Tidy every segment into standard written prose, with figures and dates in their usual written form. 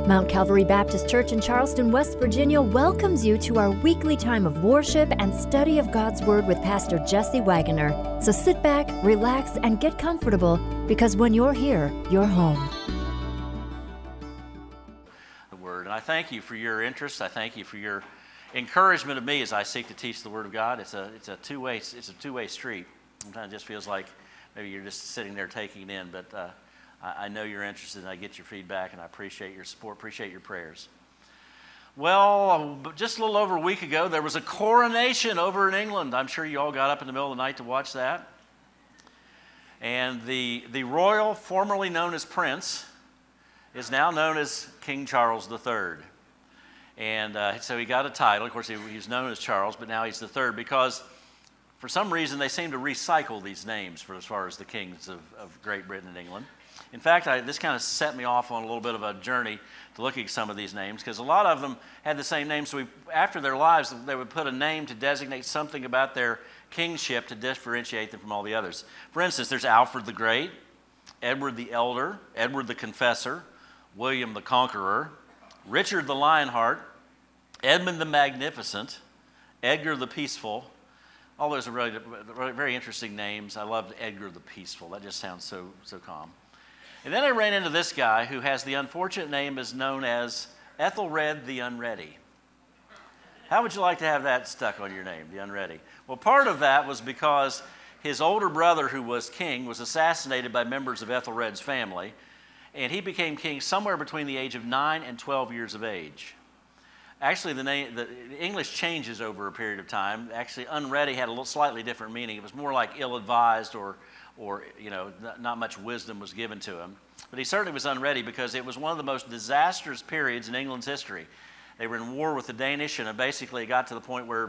Mount Calvary Baptist Church in Charleston, West Virginia welcomes you to our weekly time of worship and study of God's Word with Pastor Jesse Wagoner. So sit back, relax, and get comfortable, because when you're here, you're home. The Word, and I thank you for your interest. I thank you for your encouragement of me as I seek to teach the Word of God. It's a two-way street. Sometimes it just feels like maybe you're just sitting there taking it in, but I know you're interested, and I get your feedback, and I appreciate your support, appreciate your prayers. Well, just a little over a week ago, there was a coronation over in England. I'm sure you all got up in the middle of the night to watch that. And the royal, formerly known as Prince, is now known as King Charles III. And so he got a title. Of course, he was known as Charles, but now he's the third, because for some reason they seem to recycle these names for as far as the kings of Great Britain and England. In fact, this kind of set me off on a little bit of a journey to look at some of these names, because a lot of them had the same name. So after their lives, they would put a name to designate something about their kingship to differentiate them from all the others. For instance, there's Alfred the Great, Edward the Elder, Edward the Confessor, William the Conqueror, Richard the Lionheart, Edmund the Magnificent, Edgar the Peaceful. All those are really very interesting names. I loved Edgar the Peaceful. That just sounds so calm. And then I ran into this guy who has the unfortunate name is known as Ethelred the Unready. How would you like to have that stuck on your name, the Unready? Well, part of that was because his older brother, who was king, was assassinated by members of Ethelred's family, and he became king somewhere between the age of 9 and 12 years of age. Actually, the English changes over a period of time. Actually, unready had a little slightly different meaning. It was more like ill-advised or not much wisdom was given to him. But he certainly was unready, because it was one of the most disastrous periods in England's history. They were in war with the Danish, and basically it got to the point where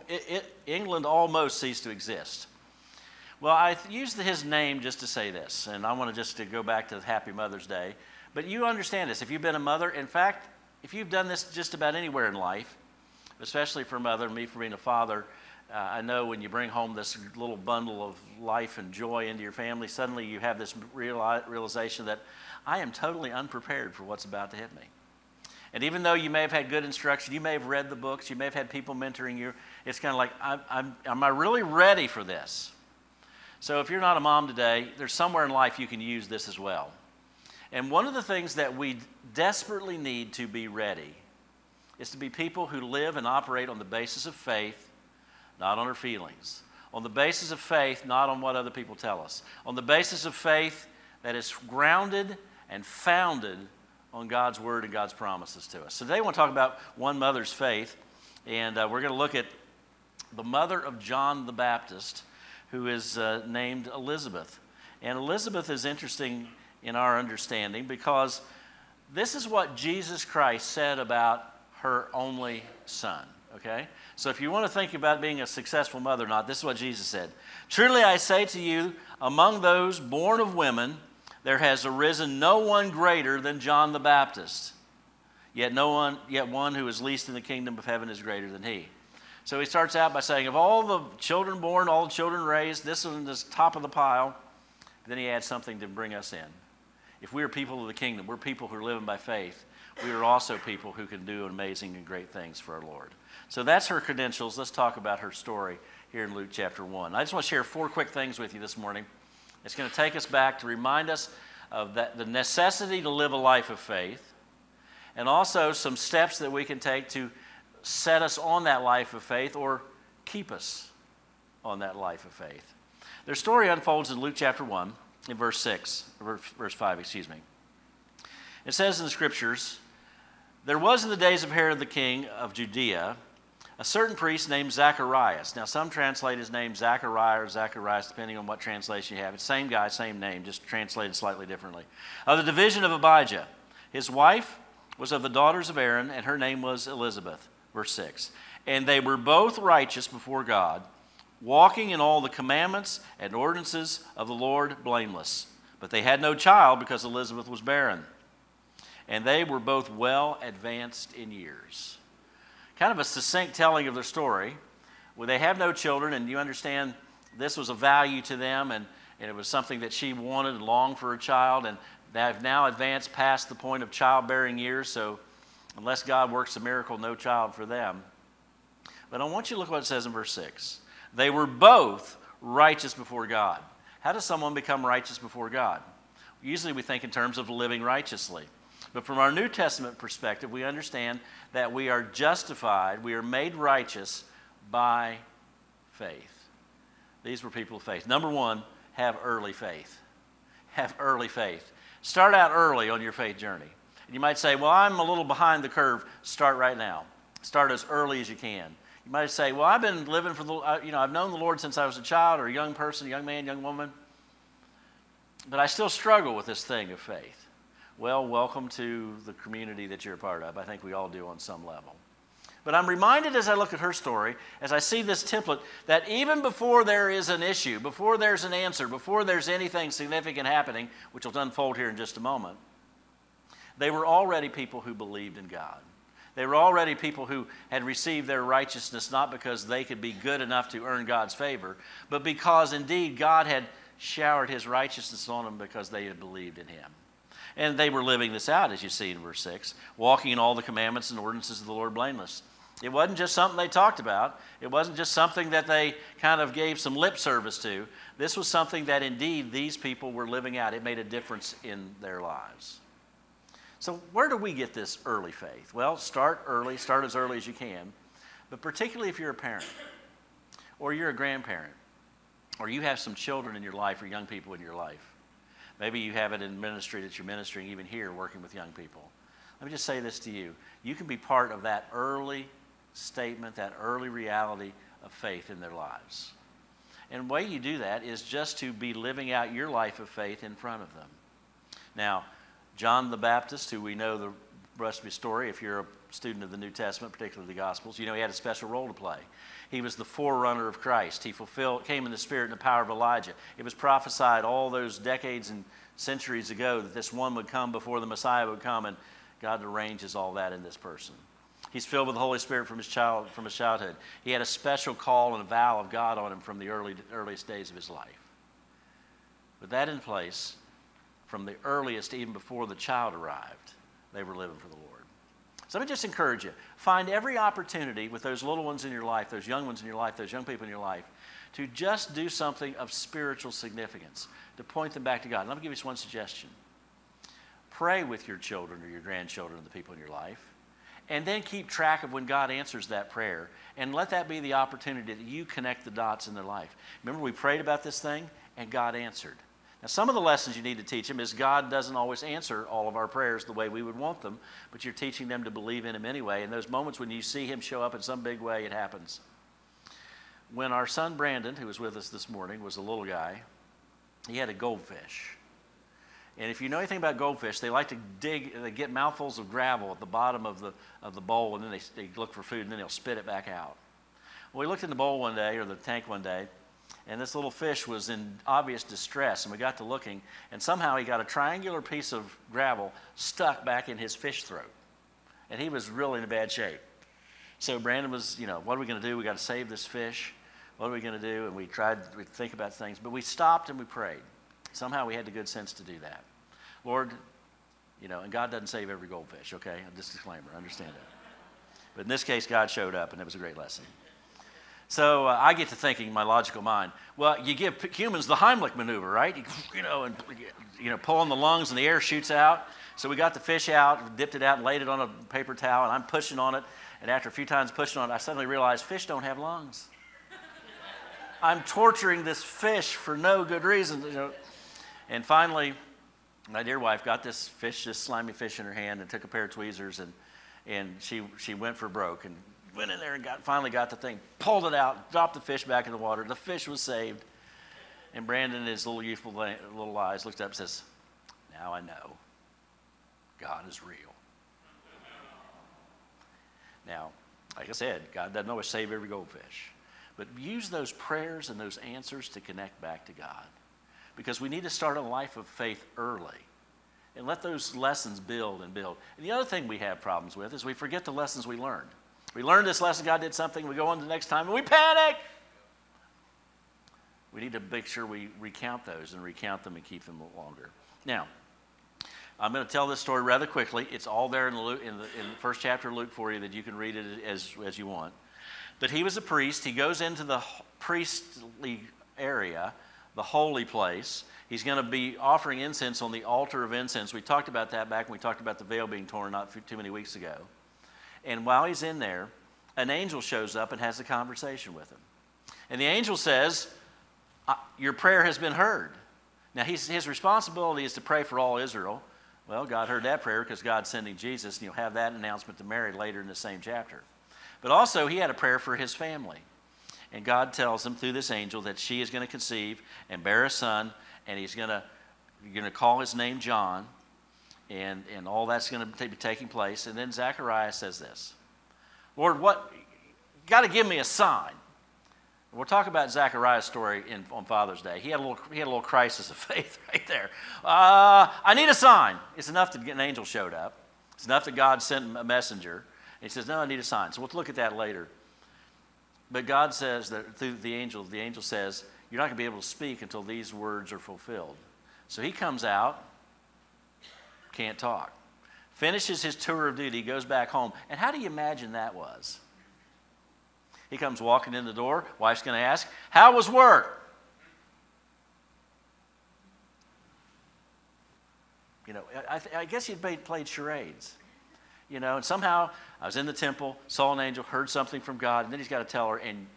England almost ceased to exist. Well, I used his name just to say this, and I want to go back to Happy Mother's Day. But you understand this. If you've been a mother, in fact, if you've done this just about anywhere in life, especially for a mother, me for being a father, I know when you bring home this little bundle of life and joy into your family, suddenly you have this realization that I am totally unprepared for what's about to hit me. And even though you may have had good instruction, you may have read the books, you may have had people mentoring you, it's kind of like, am I really ready for this? So if you're not a mom today, there's somewhere in life you can use this as well. And one of the things that we desperately need to be ready is to be people who live and operate on the basis of faith, not on our feelings. On the basis of faith, not on what other people tell us. On the basis of faith that is grounded and founded on God's Word and God's promises to us. So today I want to talk about one mother's faith, and we're going to look at the mother of John the Baptist, who is named Elizabeth. And Elizabeth is interesting in our understanding, because this is what Jesus Christ said about her only son. Okay? So if you want to think about being a successful mother or not, this is what Jesus said. Truly I say to you, among those born of women, there has arisen no one greater than John the Baptist. Yet one who is least in the kingdom of heaven is greater than he. So he starts out by saying, of all the children born, all the children raised, this one is top of the pile. Then he adds something to bring us in. If we are people of the kingdom, we're people who are living by faith, we are also people who can do amazing and great things for our Lord. So that's her credentials. Let's talk about her story here in Luke chapter 1. I just want to share 4 quick things with you this morning. It's going to take us back to remind us of the necessity to live a life of faith, and also some steps that we can take to set us on that life of faith or keep us on that life of faith. Their story unfolds in Luke chapter 1 in verse 5. It says in the scriptures, there was in the days of Herod the king of Judea a certain priest named Zacharias. Now, some translate his name Zachariah or Zacharias, depending on what translation you have. It's the same guy, same name, just translated slightly differently. Of the division of Abijah. His wife was of the daughters of Aaron, and her name was Elizabeth. Verse 6. And they were both righteous before God, walking in all the commandments and ordinances of the Lord blameless. But they had no child because Elizabeth was barren. And they were both well advanced in years. Kind of a succinct telling of their story. Well, they have no children, and you understand this was a value to them, and it was something that she wanted and longed for a child. And They've now advanced past the point of childbearing years, so unless God works a miracle, no child for them. But I want you to look what it says in verse 6. They were both righteous before God. How does someone become righteous before God? Usually we think in terms of living righteously. But from our New Testament perspective, we understand that we are justified, we are made righteous by faith. These were people of faith. Number one, have early faith. Have early faith. Start out early on your faith journey. And you might say, well, I'm a little behind the curve. Start right now. Start as early as you can. You might say, well, I've been living for the, I've known the Lord since I was a child or a young person, a young man, young woman, but I still struggle with this thing of faith. Well, welcome to the community that you're a part of. I think we all do on some level. But I'm reminded as I look at her story, as I see this template, that even before there is an issue, before there's an answer, before there's anything significant happening, which will unfold here in just a moment, they were already people who believed in God. They were already people who had received their righteousness not because they could be good enough to earn God's favor, but because indeed God had showered his righteousness on them because they had believed in him. And they were living this out, as you see in verse 6, walking in all the commandments and ordinances of the Lord blameless. It wasn't just something they talked about. It wasn't just something that they kind of gave some lip service to. This was something that indeed these people were living out. It made a difference in their lives. So where do we get this early faith? Well, start early, start as early as you can, but particularly if you're a parent or you're a grandparent or you have some children in your life or young people in your life. Maybe you have it in ministry that you're ministering even here working with young people. Let me just say this to you. You can be part of that early statement, that early reality of faith in their lives. And the way you do that is just to be living out your life of faith in front of them. Now, John the Baptist, who we know the rest of his story, if you're a student of the New Testament, particularly the Gospels, you know he had a special role to play. He was the forerunner of Christ. He came in the spirit and the power of Elijah. It was prophesied all those decades and centuries ago that this one would come before the Messiah would come, and God arranges all that in this person. He's filled with the Holy Spirit from his childhood. He had a special call and a vow of God on him from the earliest days of his life. With that in place, from the earliest, even before the child arrived, they were living for the Lord. So let me just encourage you. Find every opportunity with those little ones in your life, those young ones in your life, those young people in your life, to just do something of spiritual significance, to point them back to God. And let me give you just one suggestion. Pray with your children or your grandchildren, the people in your life, and then keep track of when God answers that prayer, and let that be the opportunity that you connect the dots in their life. Remember, we prayed about this thing, and God answered. Now, some of the lessons you need to teach them is God doesn't always answer all of our prayers the way we would want them, but you're teaching them to believe in him anyway. In those moments when you see him show up in some big way, it happens. When our son Brandon, who was with us this morning, was a little guy, he had a goldfish. And if you know anything about goldfish, they like to they get mouthfuls of gravel at the bottom of the bowl, and then they look for food, and then they'll spit it back out. Well, we looked in the bowl one day, or the tank one day, and this little fish was in obvious distress, and we got to looking, and somehow he got a triangular piece of gravel stuck back in his fish throat, and he was really in bad shape. So Brandon was, what are we going to do? We got to save this fish. What are we going to do? And we think about things, but we stopped and we prayed. Somehow we had the good sense to do that. Lord, and God doesn't save every goldfish, okay? Just a disclaimer, understand that. But in this case, God showed up, and it was a great lesson. So I get to thinking in my logical mind, well, you give humans the Heimlich maneuver, right? Pulling the lungs and the air shoots out. So we got the fish out, dipped it out, and laid it on a paper towel, and I'm pushing on it. And after a few times pushing on it, I suddenly realized fish don't have lungs. I'm torturing this fish for no good reason. And finally, my dear wife got this slimy fish in her hand and took a pair of tweezers, and she went for broke and went in there and finally got the thing, pulled it out, dropped the fish back in the water. The fish was saved. And Brandon, in his little youthful little eyes, looked up and says, now I know God is real. Now, like I said, God doesn't always save every goldfish. But use those prayers and those answers to connect back to God. Because we need to start a life of faith early. And let those lessons build and build. And the other thing we have problems with is we forget the lessons we learned. We learned this lesson, God did something, we go on to the next time, and we panic. We need to make sure we recount those and recount them and keep them longer. Now, I'm going to tell this story rather quickly. It's all there in the first chapter of Luke for you that you can read it as you want. But he was a priest. He goes into the priestly area, the holy place. He's going to be offering incense on the altar of incense. We talked about that back when we talked about the veil being torn not too many weeks ago. And while he's in there, an angel shows up and has a conversation with him. And the angel says, your prayer has been heard. Now, his responsibility is to pray for all Israel. Well, God heard that prayer because God's sending Jesus, and you'll have that announcement to Mary later in the same chapter. But also, he had a prayer for his family. And God tells him through this angel that she is going to conceive and bear a son, and you're going to call his name John, and all that's going to be taking place. And then Zechariah says this, Lord, you got to give me a sign. We'll talk about Zechariah's story on Father's Day. He had a little crisis of faith right there. I need a sign. It's enough that an angel showed up. It's enough that God sent a messenger. And he says, no, I need a sign. So we'll look at that later. But God says that through the angel says, you're not going to be able to speak until these words are fulfilled. So he comes out, can't talk. Finishes his tour of duty, goes back home. And how do you imagine that was? He comes walking in the door. Wife's going to ask, how was work? I guess he'd played charades. And somehow I was in the temple, saw an angel, heard something from God, and then he's got to tell her, and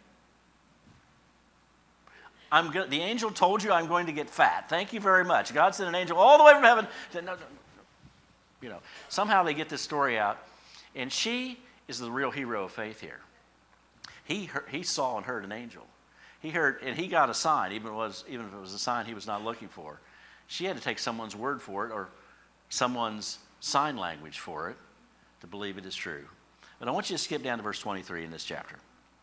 the angel told you I'm going to get fat. Thank you very much. God sent an angel all the way from heaven. Said, no. Somehow they get this story out, and she is the real hero of faith here. He saw and heard an angel. He heard, and he got a sign, even if it was a sign he was not looking for. She had to take someone's word for it or someone's sign language for it to believe it is true. But I want you to skip down to verse 23 in this chapter.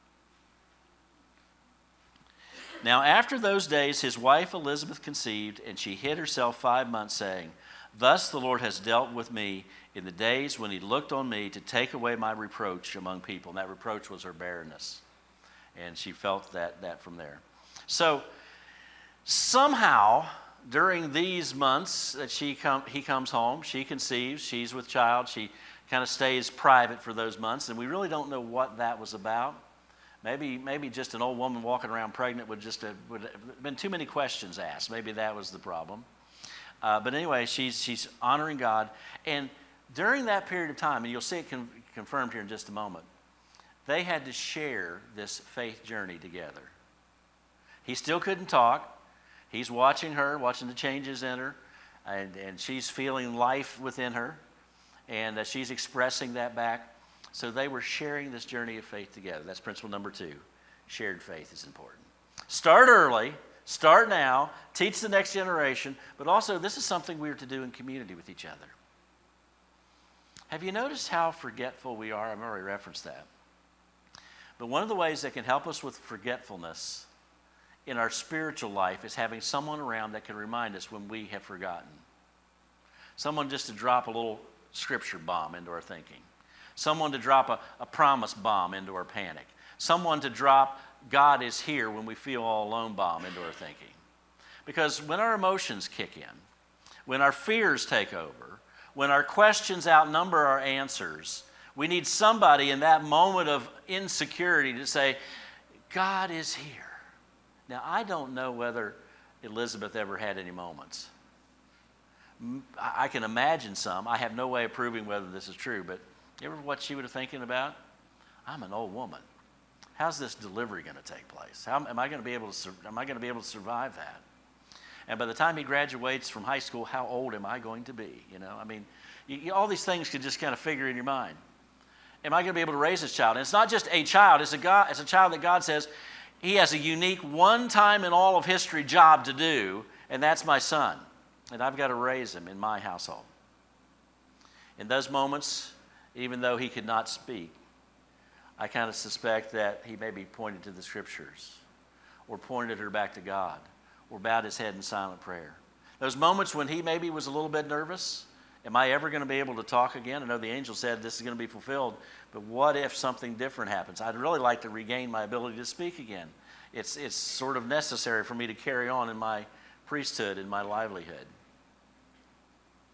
Now, after those days, his wife Elizabeth conceived, and she hid herself 5 months, saying, thus the Lord has dealt with me in the days when he looked on me to take away my reproach among people. And that reproach was her barrenness. And she felt that from there. So somehow, during these months that he comes home, she conceives, she's with child, she kind of stays private for those months, and we really don't know what that was about. Maybe just an old woman walking around pregnant would have been too many questions asked. Maybe that was the problem. But anyway, she's honoring God. And during that period of time, and you'll see it confirmed here in just a moment, they had to share this faith journey together. He still couldn't talk. He's watching her, watching the changes in her, and she's feeling life within her, and she's expressing that back. So they were sharing this journey of faith together. That's principle number 2. Shared faith is important. Start early. Start now, teach the next generation, but also this is something we are to do in community with each other. Have you noticed how forgetful we are? I've already referenced that. But one of the ways that can help us with forgetfulness in our spiritual life is having someone around that can remind us when we have forgotten. Someone just to drop a little scripture bomb into our thinking. Someone to drop a promise bomb into our panic. Someone to drop God is here when we feel all alone bomb into our thinking. Because when our emotions kick in, when our fears take over, when our questions outnumber our answers, we need somebody in that moment of insecurity to say, God is here. Now, I don't know whether Elizabeth ever had any moments. I can imagine some. I have no way of proving whether this is true, but you ever what she would have thinking about? I'm an old woman. How's this delivery going to take place? Am I going to be able to survive that? And by the time he graduates from high school, how old am I going to be? All these things could just kind of figure in your mind. Am I going to be able to raise this child? And it's not just a child. It's a child that God says he has a unique one-time in all of history job to do, and that's my son. And I've got to raise him in my household. In those moments, even though he could not speak, I kind of suspect that he maybe pointed to the scriptures or pointed her back to God or bowed his head in silent prayer. Those moments when he maybe was a little bit nervous, am I ever going to be able to talk again? I know the angel said this is going to be fulfilled, but what if something different happens? I'd really like to regain my ability to speak again. It's sort of necessary for me to carry on in my priesthood and my livelihood.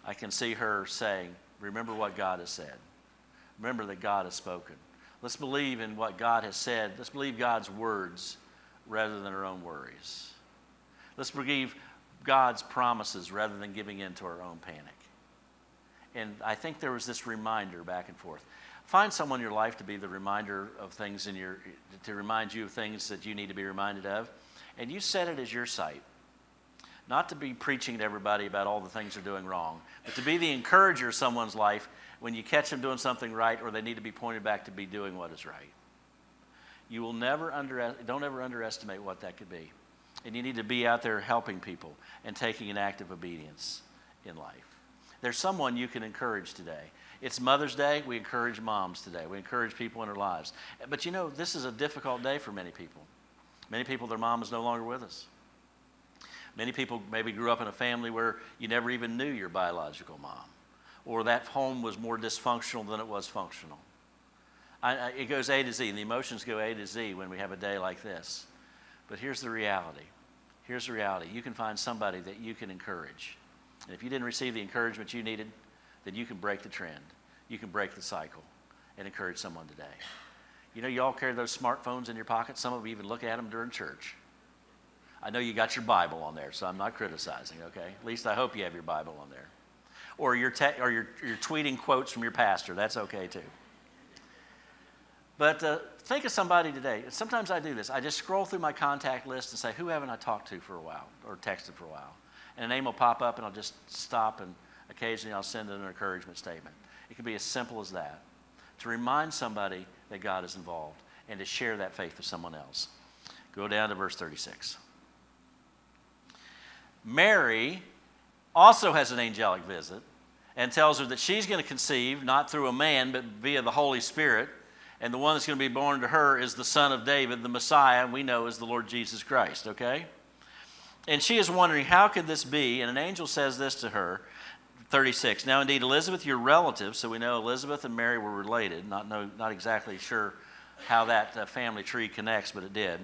I can see her saying, remember what God has said. Remember that God has spoken. Let's believe in what God has said. Let's believe God's words rather than our own worries. Let's believe God's promises rather than giving in to our own panic. And I think there was this reminder back and forth. Find someone in your life to be the reminder of things to remind you of things that you need to be reminded of. And you set it as your site. Not to be preaching to everybody about all the things they're doing wrong, but to be the encourager of someone's life when you catch them doing something right or they need to be pointed back to be doing what is right. You will don't ever underestimate what that could be. And you need to be out there helping people and taking an active obedience in life. There's someone you can encourage today. It's Mother's Day. We encourage moms today. We encourage people in their lives. But you know, this is a difficult day for many people. Many people, their mom is no longer with us. Many people maybe grew up in a family where you never even knew your biological mom, or that home was more dysfunctional than it was functional. It goes A to Z, and the emotions go A to Z when we have a day like this. But here's the reality. Here's the reality. You can find somebody that you can encourage. And if you didn't receive the encouragement you needed, then you can break the trend. You can break the cycle and encourage someone today. You know, you all carry those smartphones in your pocket. Some of you even look at them during church. I know you got your Bible on there, so I'm not criticizing, okay? At least I hope you have your Bible on there. Or you're tweeting quotes from your pastor. That's okay, too. But think of somebody today. Sometimes I do this. I just scroll through my contact list and say, who haven't I talked to for a while or texted for a while? And a name will pop up, and I'll just stop, and occasionally I'll send an encouragement statement. It can be as simple as that, to remind somebody that God is involved and to share that faith with someone else. Go down to verse 36. Mary also has an angelic visit and tells her that she's going to conceive not through a man but via the Holy Spirit, and the one that's going to be born to her is the Son of David, the Messiah, and we know as the Lord Jesus Christ, okay? And she is wondering, how could this be? And an angel says this to her, 36. Now, indeed, Elizabeth, your relative, so we know Elizabeth and Mary were related, not exactly sure how that family tree connects, but it did.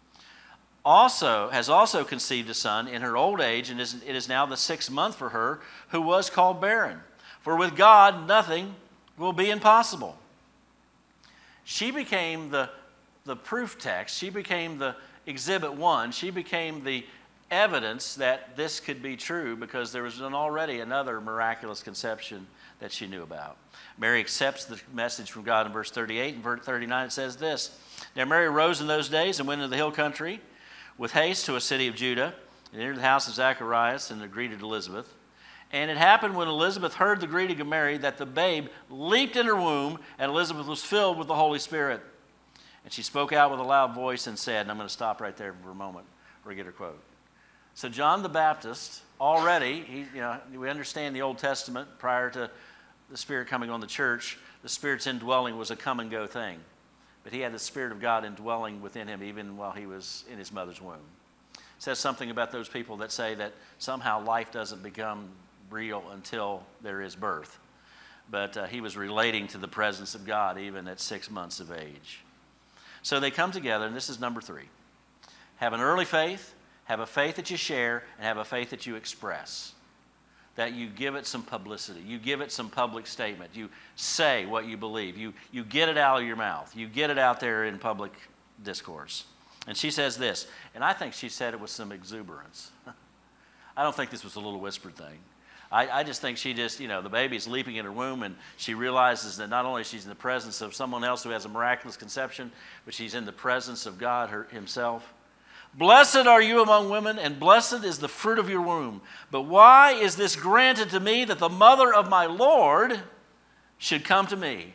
Has also conceived a son in her old age, and it is now the 6th month for her, who was called barren. For with God, nothing will be impossible. She became the proof text. She became the exhibit 1. She became the evidence that this could be true because there was already another miraculous conception that she knew about. Mary accepts the message from God in verse 38. In verse 39 it says this. Now Mary arose in those days and went into the hill country with haste to a city of Judah, and entered the house of Zacharias and greeted Elizabeth. And it happened when Elizabeth heard the greeting of Mary that the babe leaped in her womb, and Elizabeth was filled with the Holy Spirit. And she spoke out with a loud voice and said, and I'm going to stop right there for a moment where we get her quote. So John the Baptist, already, we understand the Old Testament prior to the Spirit coming on the church, the Spirit's indwelling was a come and go thing. But he had the Spirit of God indwelling within him even while he was in his mother's womb. It says something about those people that say that somehow life doesn't become real until there is birth. But he was relating to the presence of God even at 6 months of age. So they come together, and this is number 3. Have an early faith, have a faith that you share, and have a faith that you express. That you give it some publicity. You give it some public statement. You say what you believe. You get it out of your mouth. You get it out there in public discourse. And she says this, and I think she said it with some exuberance. I don't think this was a little whispered thing. I just think the baby's leaping in her womb, and she realizes that not only she's in the presence of someone else who has a miraculous conception, but she's in the presence of God himself. Blessed are you among women, and blessed is the fruit of your womb. But why is this granted to me that the mother of my Lord should come to me?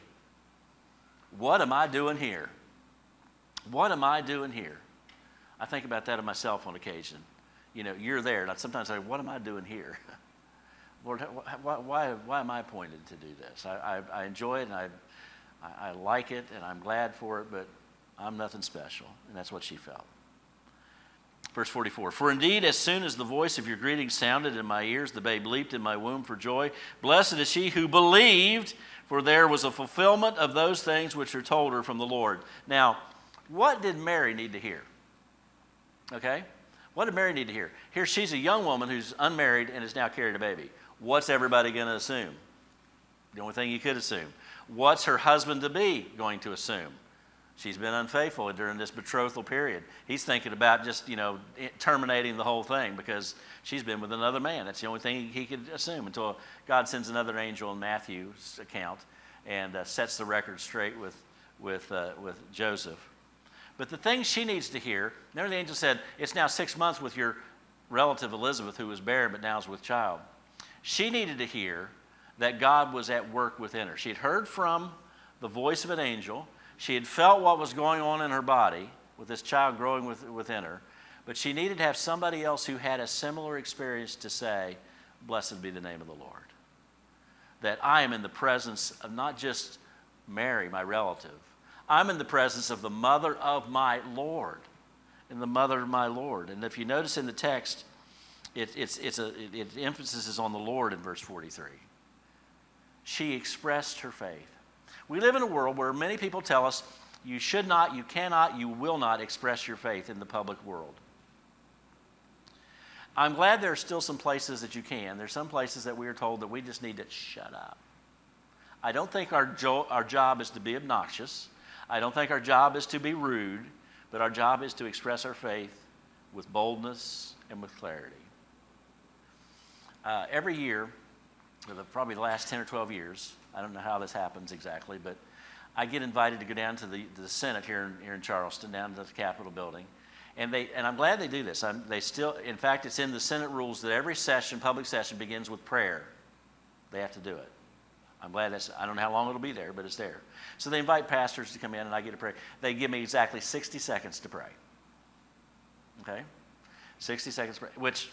What am I doing here? What am I doing here? I think about that of myself on occasion. You're there, and sometimes I say, what am I doing here? Lord, why am I appointed to do this? I enjoy it, and I like it, and I'm glad for it, but I'm nothing special. And that's what she felt. Verse 44, for indeed, as soon as the voice of your greeting sounded in my ears, the babe leaped in my womb for joy. Blessed is she who believed, for there was a fulfillment of those things which are told her from the Lord. Now, what did Mary need to hear? Okay? What did Mary need to hear? Here she's a young woman who's unmarried and has now carried a baby. What's everybody going to assume? The only thing you could assume. What's her husband-to-be going to assume? She's been unfaithful during this betrothal period. He's thinking about just, terminating the whole thing because she's been with another man. That's the only thing he could assume until God sends another angel in Matthew's account and sets the record straight with Joseph. But the thing she needs to hear, remember the angel said, it's now 6 months with your relative Elizabeth who was barren but now is with child. She needed to hear that God was at work within her. She had heard from the voice of an angel. She had felt what was going on in her body with this child growing within her. But she needed to have somebody else who had a similar experience to say, blessed be the name of the Lord. That I am in the presence of not just Mary, my relative. I'm in the presence of the mother of my Lord. And the mother of my Lord. And if you notice in the text, it emphasis is on the Lord in verse 43. She expressed her faith. We live in a world where many people tell us you should not, you cannot, you will not express your faith in the public world. I'm glad there are still some places that you can. There's some places that we are told that we just need to shut up. I don't think our job is to be obnoxious. I don't think our job is to be rude, but our job is to express our faith with boldness and with clarity. Every year, probably the last 10 or 12 years, I don't know how this happens exactly, but I get invited to go down to the Senate here in Charleston, down to the Capitol building. And I'm glad they do this. In fact, it's in the Senate rules that every session, public session, begins with prayer. They have to do it. I'm glad I don't know how long it'll be there, but it's there. So they invite pastors to come in and I get to pray. They give me exactly 60 seconds to pray. Okay? 60 seconds to pray, which,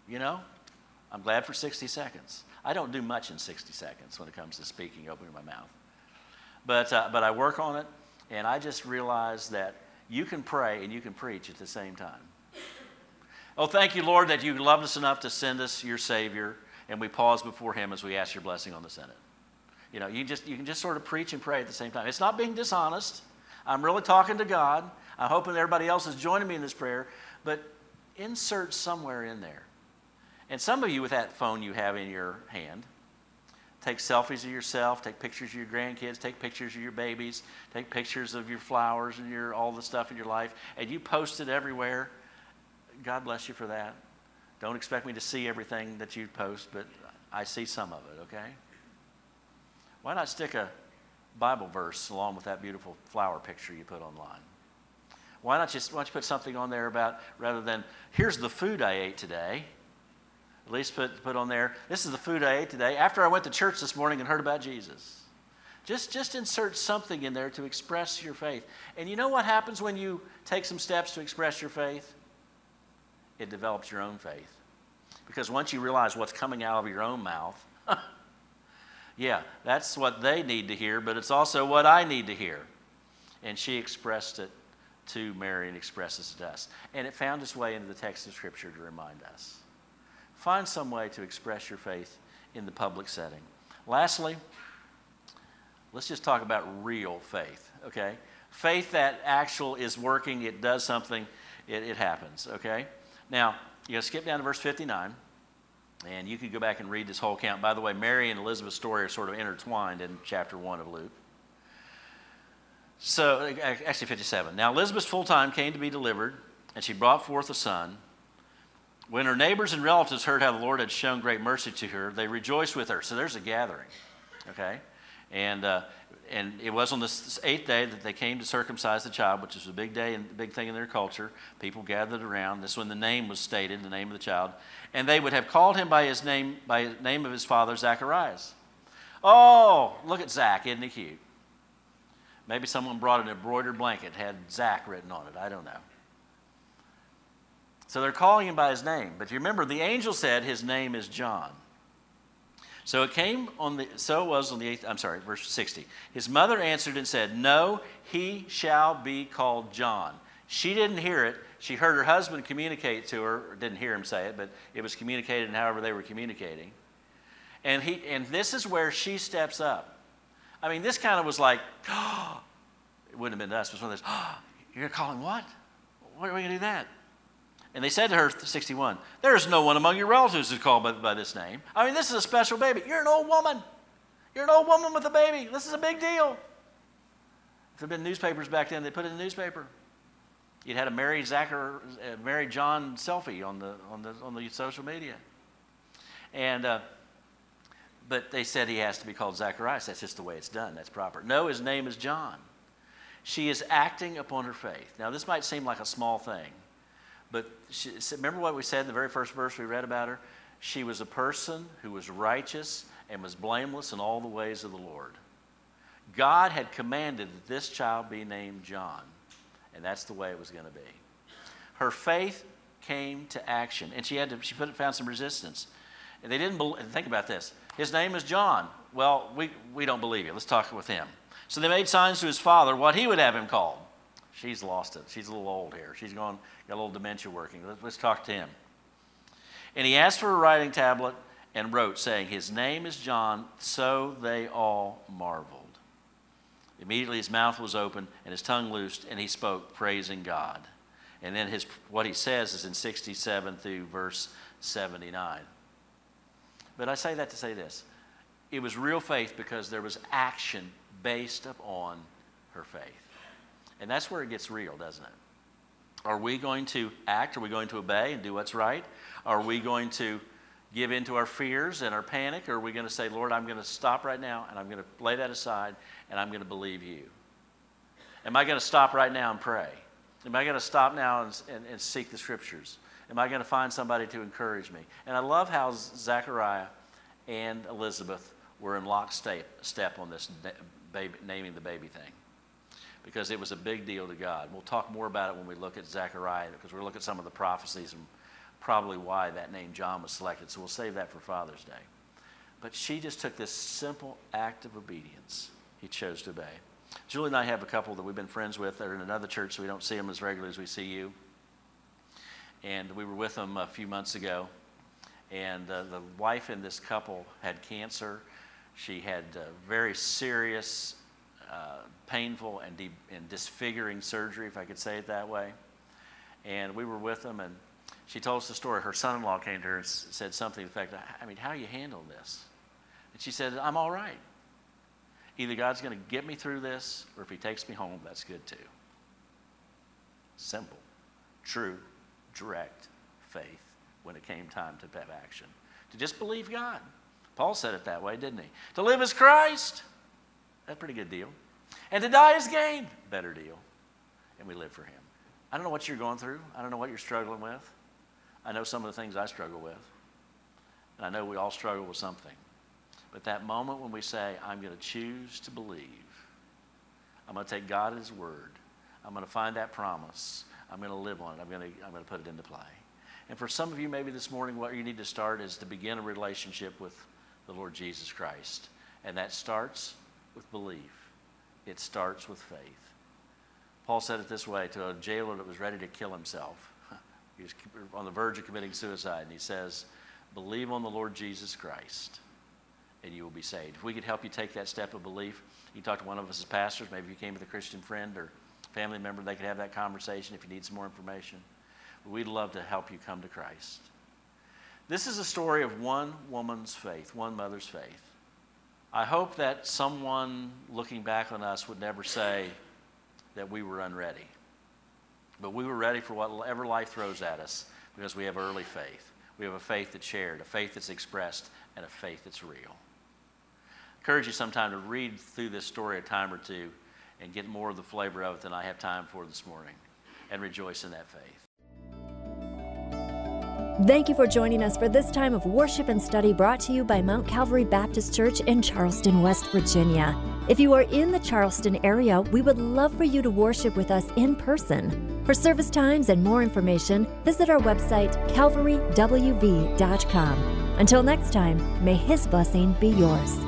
I'm glad for 60 seconds. I don't do much in 60 seconds when it comes to speaking, opening my mouth. But I work on it, and I just realized that you can pray and you can preach at the same time. Oh, thank you, Lord, that you loved us enough to send us your Savior, and we pause before him as we ask your blessing on the Senate. You can just sort of preach and pray at the same time. It's not being dishonest. I'm really talking to God. I'm hoping everybody else is joining me in this prayer, but insert somewhere in there. And some of you with that phone you have in your hand, take selfies of yourself, take pictures of your grandkids, take pictures of your babies, take pictures of your flowers and all the stuff in your life, and you post it everywhere. God bless you for that. Don't expect me to see everything that you post, but I see some of it, okay? Why not stick a Bible verse along with that beautiful flower picture you put online? Why don't you put something on there about, rather than, here's the food I ate today, at least put on there, this is the food I ate today after I went to church this morning and heard about Jesus. Just insert something in there to express your faith. And you know what happens when you take some steps to express your faith? It develops your own faith. Because once you realize what's coming out of your own mouth, yeah, that's what they need to hear, but it's also what I need to hear. And she expressed it to Mary and expresses it to us. And it found its way into the text of Scripture to remind us. Find some way to express your faith in the public setting. Lastly, let's just talk about real faith, okay? Faith that actual is working, it does something, it happens, okay? Now, you're going to skip down to verse 59, and you can go back and read this whole account. By the way, Mary and Elizabeth's story are sort of intertwined in chapter 1 of Luke. So, actually 57. Now, Elizabeth's full time came to be delivered, and she brought forth a son. When her neighbors and relatives heard how the Lord had shown great mercy to her, they rejoiced with her. So there's a gathering, okay? And it was on this 8th day that they came to circumcise the child, which is a big day and big thing in their culture. People gathered around. This is when the name was stated, the name of the child. And they would have called him by the name of his father, Zacharias. Oh, look at Zach, isn't he cute? Maybe someone brought an embroidered blanket, had Zach written on it. I don't know. So they're calling him by his name. But you remember, the angel said his name is John. So it was on the 8th, verse 60. His mother answered and said, no, he shall be called John. She didn't hear it. She heard her husband communicate to her, or didn't hear him say it, but it was communicated in however they were communicating. And this is where she steps up. I mean, this kind of was like, oh, it wouldn't have been us. It was one of those, oh, you're going to call him what? Why are we going to do that? And they said to her, 61, there is no one among your relatives who's called by this name. I mean, this is a special baby. You're an old woman. You're an old woman with a baby. This is a big deal. If there had been newspapers back then, they put it in the newspaper. You'd had a Mary John selfie on the social media. And but they said he has to be called Zacharias. That's just the way it's done. That's proper. No, his name is John. She is acting upon her faith. Now, this might seem like a small thing, but remember what we said in the very first verse we read about her? She was a person who was righteous and was blameless in all the ways of the Lord. God had commanded that this child be named John, and that's the way it was going to be. Her faith came to action, and she found some resistance. And they didn't think about this. His name is John. Well, we don't believe you. Let's talk with him. So they made signs to his father what he would have him called. She's lost it. She's a little old here. She's got a little dementia working. Let's talk to him. And he asked for a writing tablet and wrote, saying, his name is John. So they all marveled. Immediately his mouth was open and his tongue loosed, and he spoke, praising God. And then what he says is in 67 through verse 79. But I say that to say this. It was real faith because there was action based upon her faith. And that's where it gets real, doesn't it? Are we going to act? Are we going to obey and do what's right? Are we going to give in to our fears and our panic? Or are we going to say, Lord, I'm going to stop right now and I'm going to lay that aside and I'm going to believe you? Am I going to stop right now and pray? Am I going to stop now and seek the scriptures? Am I going to find somebody to encourage me? And I love how Zechariah and Elizabeth were in lockstep on this naming the baby thing, because it was a big deal to God. We'll talk more about it when we look at Zechariah, because we'll look at some of the prophecies and probably why that name John was selected. So we'll save that for Father's Day. But she just took this simple act of obedience. He chose to obey. Julie and I have a couple that we've been friends with. They're in another church, so we don't see them as regularly as we see you. And we were with them a few months ago. And the wife in this couple had cancer. She had very serious, painful, and disfiguring surgery, if I could say it that way. And we were with them, and she told us the story. Her son-in-law came to her and said something to the effect, how do you handle this? And she said, I'm all right. Either God's going to get me through this, or if he takes me home, that's good too. Simple, true, direct faith when it came time to have action. To just believe God. Paul said it that way, didn't he? To live is Christ. That's a pretty good deal. And to die is gain. Better deal. And we live for him. I don't know what you're going through. I don't know what you're struggling with. I know some of the things I struggle with. And I know we all struggle with something. But that moment when we say, I'm going to choose to believe. I'm going to take God at his word. I'm going to find that promise. I'm going to live on it. I'm going to put it into play. And for some of you, maybe this morning, what you need to start is to begin a relationship with the Lord Jesus Christ. And that starts with belief. It starts with faith. Paul said it this way to a jailer that was ready to kill himself. He was on the verge of committing suicide. And he says, believe on the Lord Jesus Christ, and you will be saved. If we could help you take that step of belief, you talk to one of us as pastors. Maybe you came with a Christian friend or family member. They could have that conversation if you need some more information. We'd love to help you come to Christ. This is a story of one woman's faith, one mother's faith. I hope that someone looking back on us would never say that we were unready. But we were ready for whatever life throws at us because we have early faith. We have a faith that's shared, a faith that's expressed, and a faith that's real. I encourage you sometime to read through this story a time or two and get more of the flavor of it than I have time for this morning, and rejoice in that faith. Thank you for joining us for this time of worship and study brought to you by Mount Calvary Baptist Church in Charleston, West Virginia. If you are in the Charleston area, we would love for you to worship with us in person. For service times and more information, visit our website, calvarywv.com. Until next time, may His blessing be yours.